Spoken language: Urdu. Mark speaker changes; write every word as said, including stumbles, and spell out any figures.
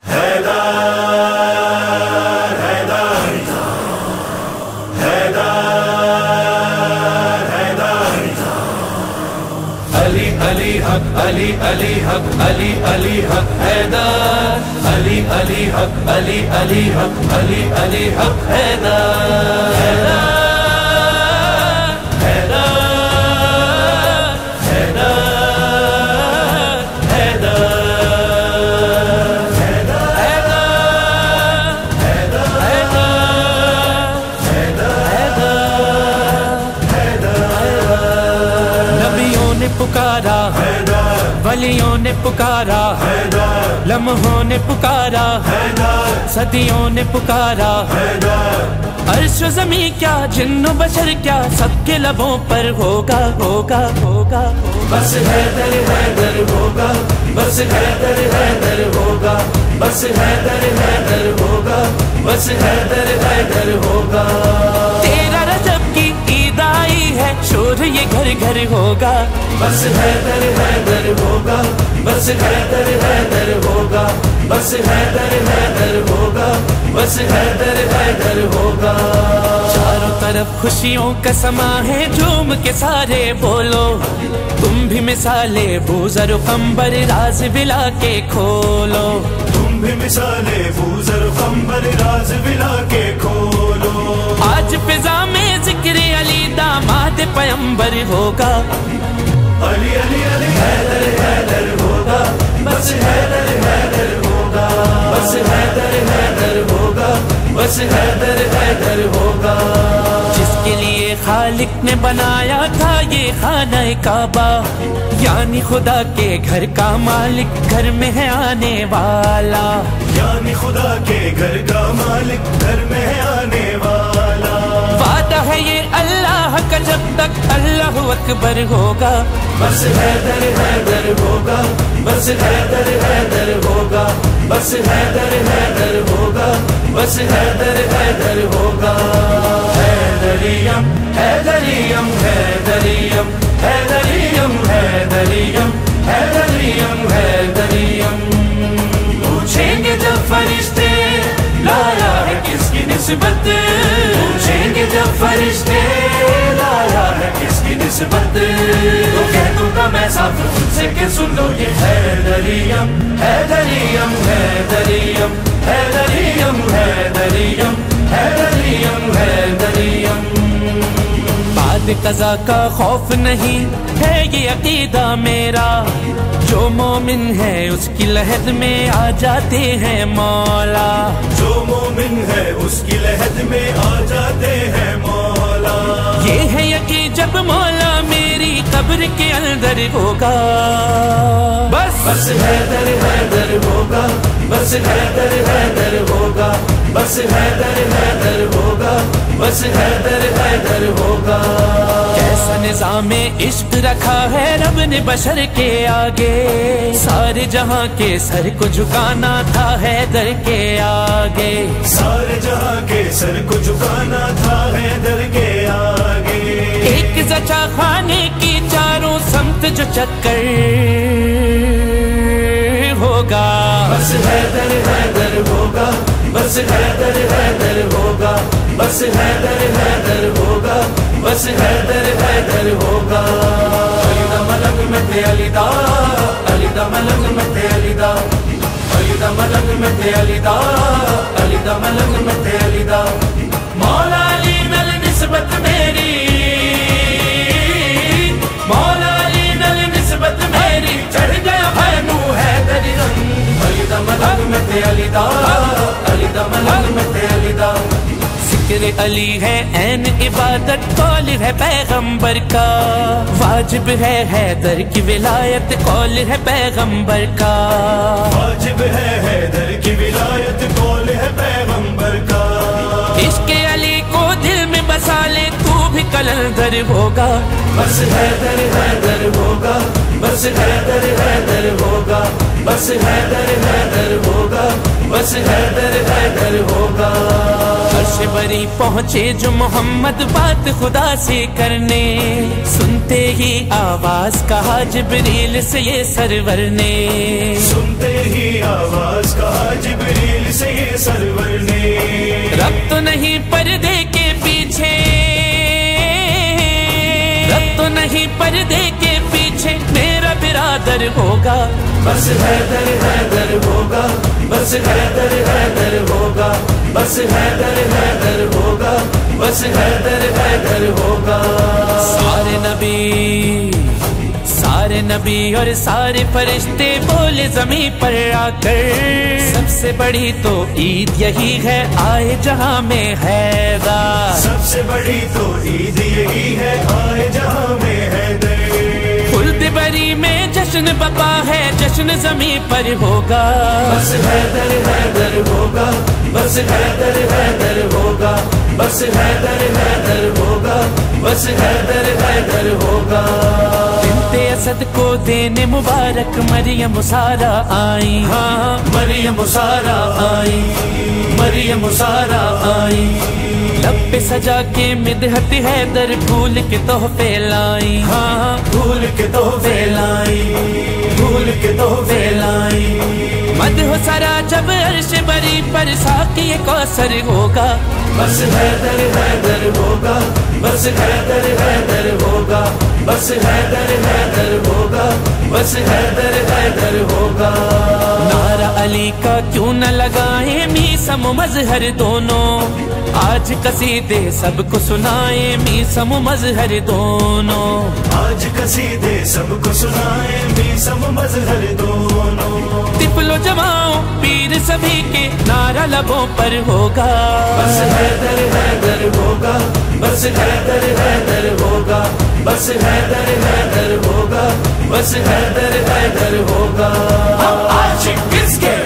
Speaker 1: علی علی حق علی علی حق علی علی حق حیدر علی علی حق علی علی حق علی علی حق حیدر حیدر حیدر حیدر پکارا ولیوں نے پکارا لمحوں نے پکارا صدیوں نے پکارا عرش و زمین کیا جن و بشر کیا سب کے لبوں پر ہوگا ہوگا ہوگا بس حیدر حیدر ہوگا بس حیدر حیدر ہوگا بس حیدر حیدر ہوگا بس حیدر حیدر ہوگا تیرا رجب کی عید آئی ہے شور یہ گھر گھر ہوگا بس حیدر حیدر ہوگا بس حیدر حیدر ہوگا بس حیدر حیدر ہوگا بس حیدر حیدر ہوگا چاروں طرف خوشیوں کا سما ہے جھوم کے سارے بولو تم بھی مثالے بوزر و قمبر راز بلا کے کھولو
Speaker 2: تم بھی مثالے بوزر و قمبر راز بلا کے کھولو
Speaker 1: آج فضا میں ذکر علی داماد پیمبر ہوگا
Speaker 2: علی علی علی حیدر حیدر ہوگا بس حیدر حیدر ہوگا
Speaker 1: بس حیدر حیدر ہوگا بس حیدر حیدر ہوگا جس کے لیے خالق نے بنایا تھا یہ خانہ کعبہ یعنی خدا کے گھر کا مالک گھر میں ہے آنے والا
Speaker 2: یعنی خدا کے گھر کا مالک گھر میں ہے آنے والا
Speaker 1: وعدہ ہے یہ اللہ کا جب تک اللہ اکبر ہوگا
Speaker 2: بس حیدر حیدر ہوگا بس حیدر حیدر ہوگا بس حیدر حیدر ہوگا بس حیدر حیدر ہوگا حیدریم حیدریم حیدریم حیدریم حیدریم حیدریم حیدریم پوچھیں گے جب فرشتے لایا ہے کس کی نسبت پوچھیں گے جب فرشتے لایا ہے کس کی نسبت تو کہہ دوں گا میں صاف خود سے کہ سن لو یہ حیدریم حیدریم حیدریم حیدریم حیدریم حیدریم حیدریم بعد قضا کا خوف نہیں ہے یہ عقیدہ میرا جو مومن ہے اس کی لحد میں آ جاتے ہیں مولا جو مومن ہے اس کی لحد میں آ جاتے ہیں مولا
Speaker 1: یہ ہے یقین جب مولا میری قبر کے اندر ہوگا بس
Speaker 2: بس حیدر حیدر ہوگا بس حیدر حیدر ہوگا بس حیدر حیدر ہوگا بس حیدر حیدر ہوگا
Speaker 1: کیسا نظام عشق رکھا ہے رب نے بشر کے آگے سارے جہاں کے سر کو جھکانا تھا حیدر کے آگے
Speaker 2: سارے جہاں کے سر کو جھکانا تھا حیدر کے آگے
Speaker 1: ایک زچا خانے کی چاروں سمت جو چکر ہوگا
Speaker 2: بس حیدر حیدر ہوگا بس حیدر حیدر ہوگا بس حیدر حیدر ہوگا بس حیدر حیدر ہوگا علی دا ملک مت علی دا علی دا ملک مت علی دا علی دا ملک مت علی دا علی دا ملک مت علی دا مولا علی نل نسبت میری مولا علی نل نسبت میری چڑھ گیا ہے نو حیدر رنگ علی دا ملک مت علی دا علی دا ملک مت علی دا
Speaker 1: ذکر علی ہے عین عبادت قول ہے پیغمبر کا واجب ہے حیدر کی ولایت قول ہے پیغمبر کا
Speaker 2: واجب ہے حیدر کی ولایت قول ہے پیغمبر کا
Speaker 1: عشق علی کو دل میں بسا لے تو بھی کلندر ہوگا
Speaker 2: बस हैदर हैदर होगा, बस हैदर हैदर होगा, बस हैदर हैदर होगा, बस हैदर हैदर होगा।
Speaker 1: अर्श बरी पहुँचे जो मोहम्मद बात खुदा से करने, सुनते ही आवाज कहा जिब्रील से ये सरवर ने,
Speaker 2: सुनते ही आवाज कहा जिब्रील से ये सरवर ने,
Speaker 1: रब तो नहीं पर्दे के पीछे, रब तो नहीं पर्दे के पीछे मेरा बिरादर होगा,
Speaker 2: बस हैदर हैदर होगा, बस हैदर हैदर होगा, बस हैदर हैदर होगा, बस हैदर हैदर होगा।
Speaker 1: सारे नबी, सारे नबी और सारे फरिश्ते बोले ज़मीं पर आकर, सबसे बड़ी तो ईद यही है आए जहां में हैदर,
Speaker 2: सबसे बड़ी तो ईद यही है आए जहां में हैदर।
Speaker 1: खुल्द बरी में जश्न बपा है, जश्न ज़मीं पर होगा,
Speaker 2: बस हैदर हैदर होगा, बस हैदर हैदर होगा, बस हैदर हैदर होगा, बस हैदर हैदर होगा।
Speaker 1: बिन्ते असद को देने मुबारक मरियम सारा आई,
Speaker 2: हाँ मरियम सारा आई, मरियम सारा आई,
Speaker 1: लब पे सजा के मिदहत हैदर फूल के तोहफे लाई,
Speaker 2: हाँ फूल के तोहफे लाई, फूल के तोहफे लाई।
Speaker 1: मद हो सारा जब अर्श बरी पर साकी कौसर होगा,
Speaker 2: बस हैदर हैदर होगा, बस हैदर हैदर होगा, बस हैदर हैदर होगा, बस हैदर हैदर होगा।
Speaker 1: नारा अली का क्यों न लगाए मीसम मजहर दोनों, आज कसीदे सबको सुनाए मीसम मजहर दोनों,
Speaker 2: आज कसीदे सबको सुनाए मीसम मजहर दोनों।
Speaker 1: तिफलो जवाओ पीर सभी के नारा लबों पर होगा,
Speaker 2: बस हैदर हैदर होगा, बस हैदर हैदर होगा, बस हैदर हैदर होगा, बस हैदर हैदर होगा।
Speaker 1: आशिक किसके